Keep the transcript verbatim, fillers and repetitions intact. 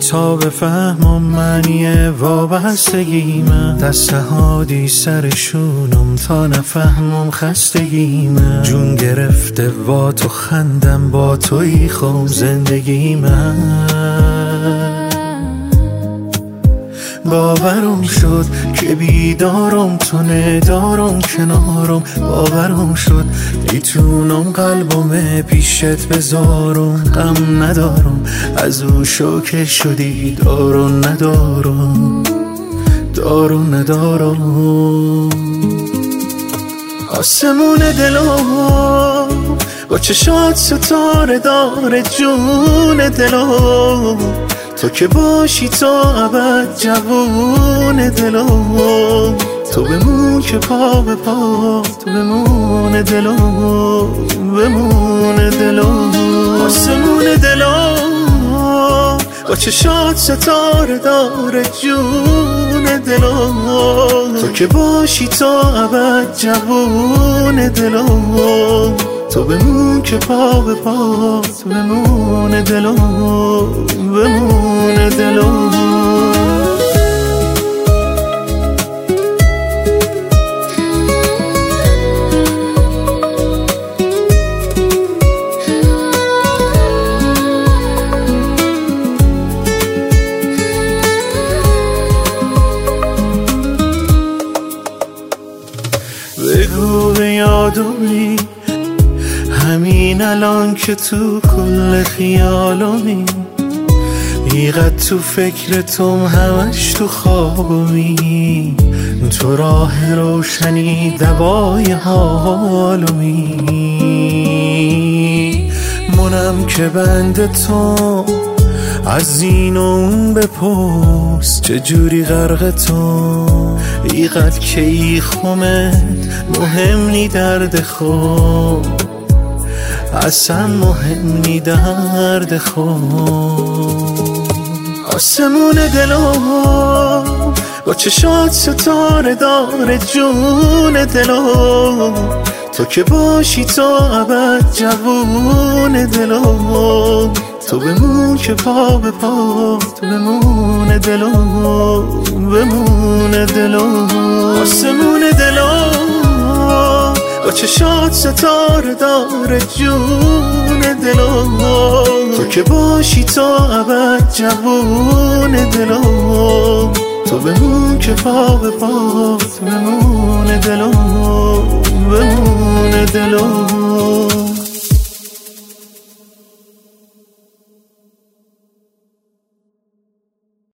تا بفهمم معنی وابستگی من، دست نهادی سرشونم تا نفهمم خستگی من. جون گرفته با تو خندم، با توی خوب زندگی من. باورم شد که بیدارم تو ندارم کنارم، باورم شد میتونم قلبم پیشت بذارم. غم ندارم از اون شوکه شدی، دارو ندارم دارو ندارم. آسمون دلم با چشات ستاره داره، جون دلم تو که باشی تا ابد جوون دلم. تو بمون که پا به پا، تو بمون دلم بمون دلم. آسمون دلم با چشات ستاره داره، جون دلم تو که باشی تا ابد جوون دلم. تو بمون که پا به پا، تو بمون دلم بمون دلم. بگو به یادمی همین الان که تو کل خیالمی، ایقد تو فکرتم همش تو خوابمی. تو راه روشنی دوای حالمی، منم که بند تو از این و اون بپرس چجوری غرق تو. ایقد که ای خمت مهم نی درد خود، اصلا مهم نی درد خود. آسمون دلم با چشات ستاره داره، جون دلم تو که باشی تا ابد جوون دلم. تو بمون که پا به پا، تو بمون دلم بمون دلم. آسمون دلم با چشات ستاره داره، جون دلم تو که باشی تا ابد جوون دلم. تو بمون که پا به پا، تو بمون دلم بمون دلم.